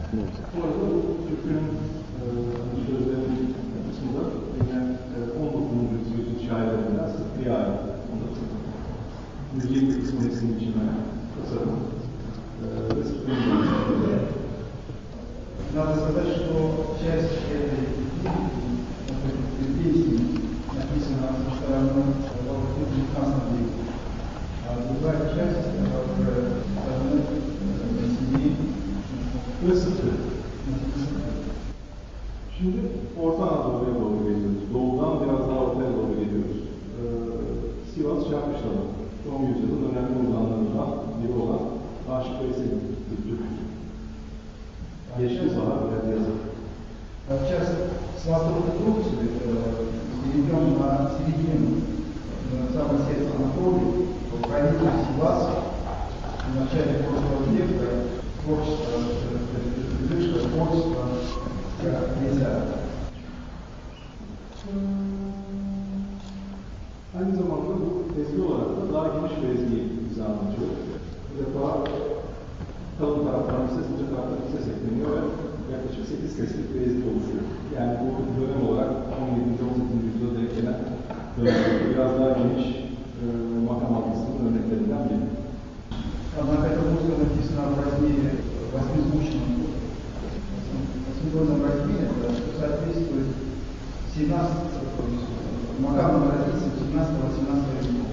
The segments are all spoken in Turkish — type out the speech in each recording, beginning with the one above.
Bu arada bu Türk'ün sözlerinin kısmında yine 19. yüzyıl şairlerinden Sıtkı'ya ait. Müziğin bir kısmı resim biçimi, tasarım ve Sıtkı'nın Надо сказать, что часть этой песни написана со стороны в 19 веке, а другая часть со стороны семьи. ve Sıtkı. Şimdi Orta Anadolu'ya doğru geliyoruz. Doğudan biraz daha ortaya doğru geliyoruz. Sivas Şarkışlama, son yüzyılın önemli ozanlarından biri olan Aşık Veysel'in türküsü. Geçti bahar ve yazı. Сейчас с востока Турции перейдем на середину, на самое сердце Анатолии, в провинции Сивас, в начале прошлого века, творчество, излишка творчества нельзя. Aynı zamanda bu ezgi olarak da daha geniş bir ezgiyi bize anlatıyor. Bu defa kalın taraftan bir ses, ince taraftan bir ses ekleniyor ve yaklaşık 8 seslik bir ezgi oluşuyor. Yani bu dönem olarak 17. 18. yüzyılda denk gelen dönemde biraz daha geniş makam algısının örneklerinden biri. Однако эта музыка написана в размере восьмизвучном, восьмидольном размере, что соответствует 17 макамным традициям 17-18 веков.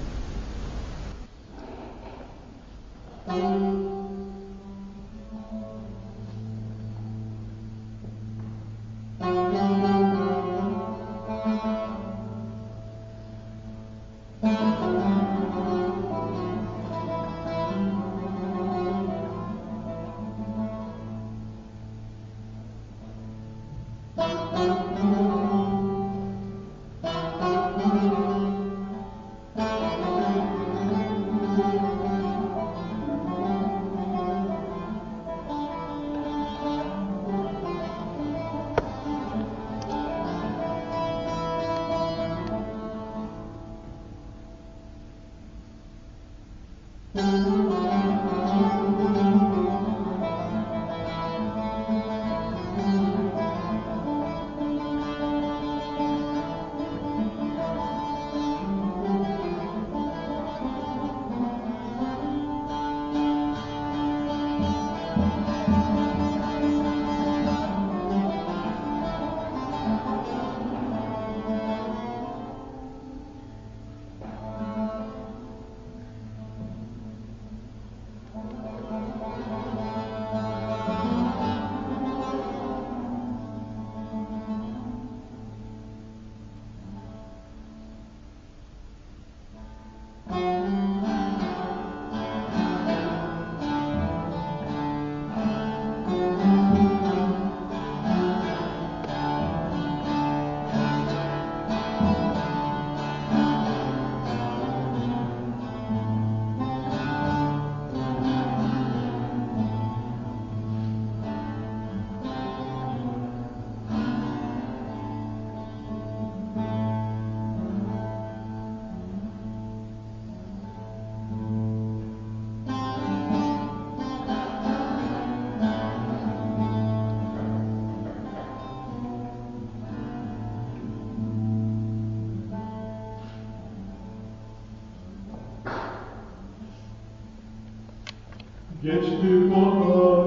Geçti bahar,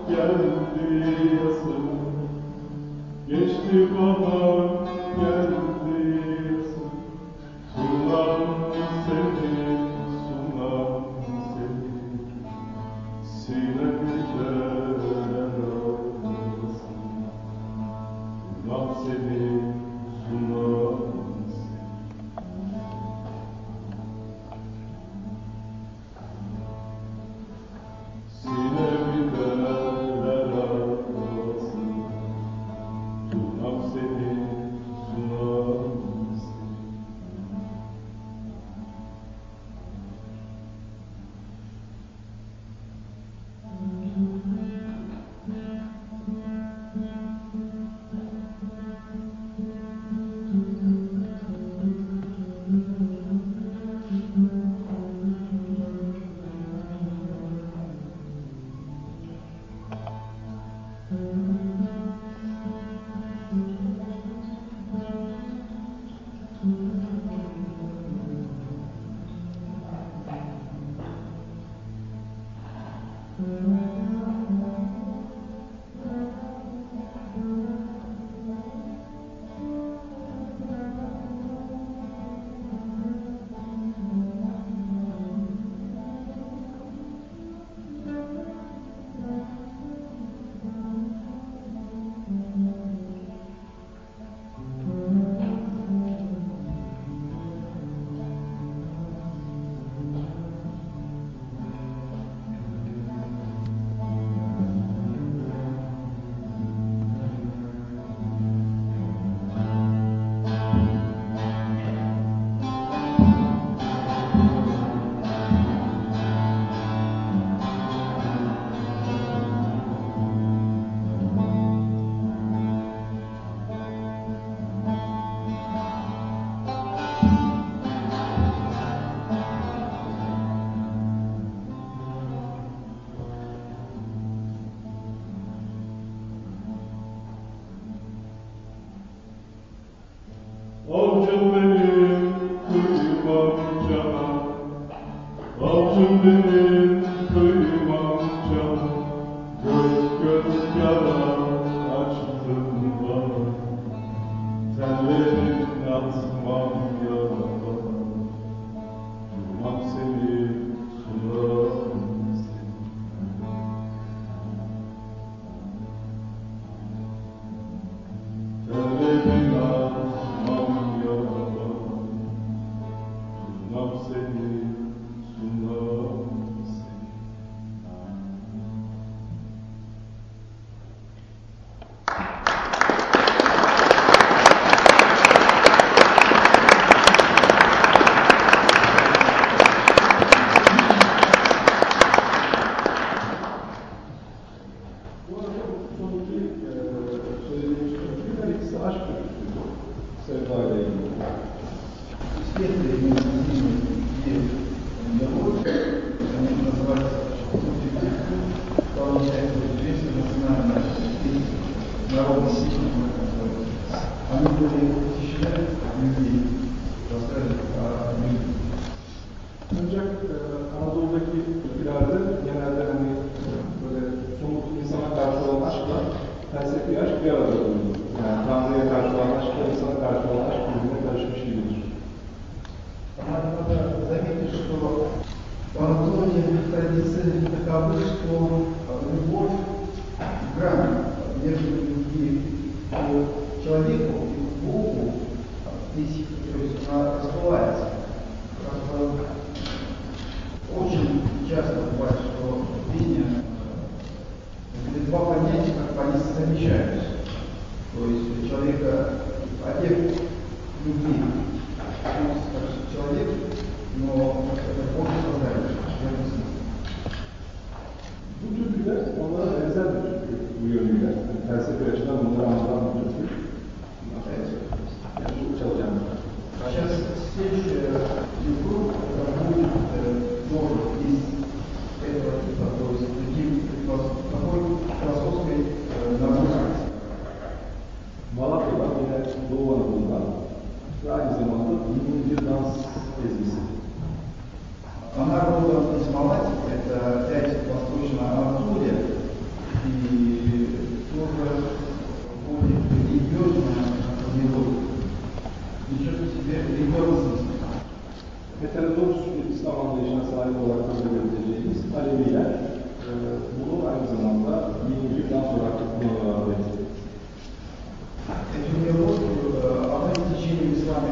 geldi yazın. Geçti bahar, geldi yazın. Sunam seni, sunam seni. Sinemler arasın. Sunam seni, sunam seni. Sunam seni, sunam Avcım benim kıymam canım, avcım benim kıymam canım, göz göz yara açtın bana, tellerin atmam yara, durmam seni sunarım seni. Tellerin atmam yara, durmam seni sunarım seni. Bu arada son iki söylediğim türküler ikisi aşk türküsüydü. Sevda ile ilgili. Исследования диалог, они называются вполне известны национальные народные символы. Они были посещены людей, рассказывали о людях. Ancak Anadolu'daki ülkelerde genelde hani böyle somut insana karşı olan aşkla felsefi aşk bir arada bulunur. Yani Tanrı'ya karşı olan aşkla insana karşı olan aşk birbirine karışmış gibidir. Надо заметить, что в Анатолии традиции таковы, что любовь, грань между любви к человеку и к Богу здесь, то есть она расплывается. Очень часто бывает, что песня это два понятия, как бы они совмещаются. То есть у человека объект любви, человек, но это Бог создает. Bu türküler onlara benzer bir türkü bu yönüyle. Yani felsefi açıdan onları anlatan bir türkü. Yani bu çalacağım. Сейчас следующая фигура, это будет тоже из этого типа, то есть такой философской нагрузки. Malatya'dan yine Doğu Anadolu'dan ve aynı zamanda yeni bir dans ezgisi. Она родом из Малайзии, это опять Восточная Анатолия, и тоже более религиозная мелодия. Ничего себе религиозность. Heterodoks bir İslam anlayışına sahip olarak kabul edebileceğimiz Aleviler bunu aynı zamanda yeni bir dans olarak kullanıyorlar. Эту мелодию она в течение ислама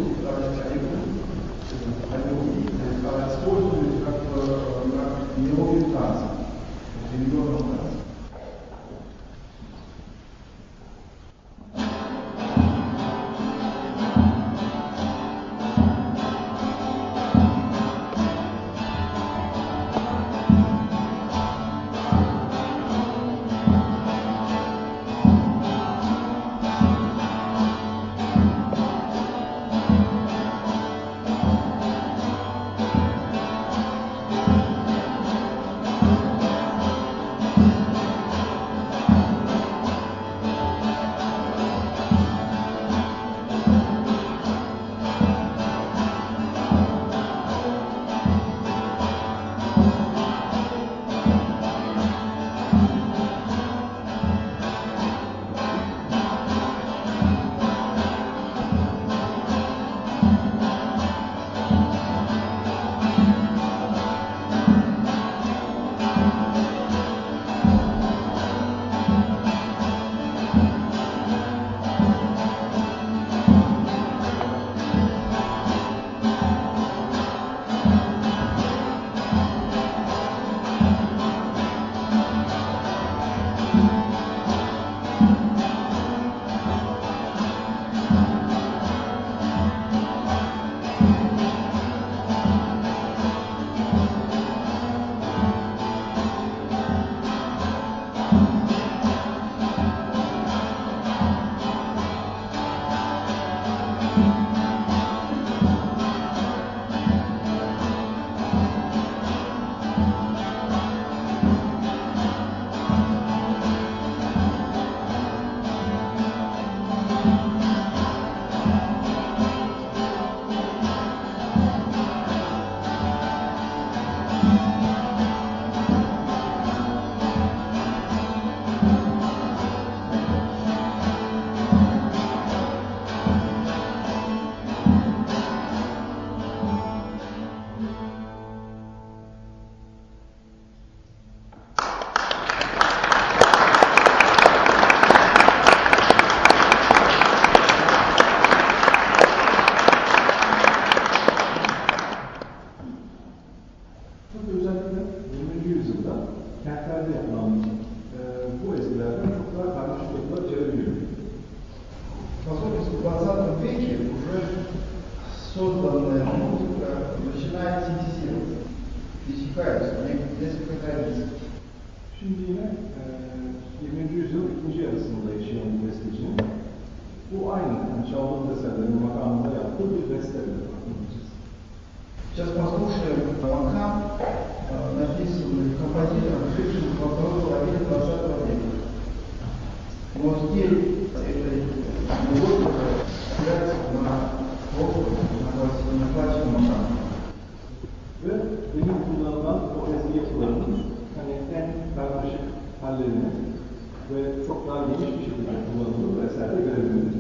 используют как мелодию танца, религиозного танца. dönemlerde yapılan bu ezgilerden çok daha karmaşık yapılar içerebiliyor. Поскольку в 20 веке уже созданная музыка начинает синтезироваться, пересекаются несколько традиций. Şimdi yine 20. yüzyıl ikinci yarısında yaşayan bir bestecinin bu aynı yani çaldığımız eserlerin makamında yaptığı bir besteyle bakacağız. Сейчас послушаем макам, написанный композитором, жившим во второй половине 20 века. Но стиль этой мелодии опирается на классику макам. Ve benim kullanılan o ezgi yapılarının hani en karmaşık hallerini ve çok daha geniş bir şekilde kullanıldığını bu eserde görebiliriz.